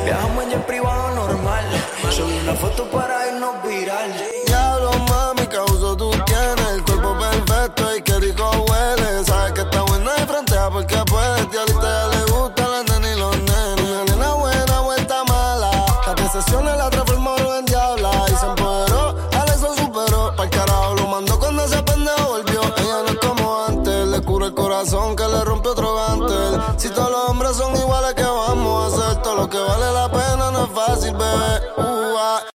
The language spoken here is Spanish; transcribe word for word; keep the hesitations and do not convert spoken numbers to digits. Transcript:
Viajamos en jet privado normal. Subí una foto para irnos viral. Diablo, mami, causo tú tienes el cuerpo perfecto y qué rico huele. Sabes que está buena y frontea porque puedes. Tío, a ya le gusta la nena y los nenes. Una nena buena, vuelta mala. Las tres sesiones la transformaron en diabla y se empoderó, Alex lo superó. Pa'l carajo lo mandó cuando ese pendejo volvió. Ella no es como antes, le cura el corazón que le rompió otro gantel. Si todos los hombres son iguales, ¿qué vamos a hacer? Todo lo que vale la pena no es fácil, bebé.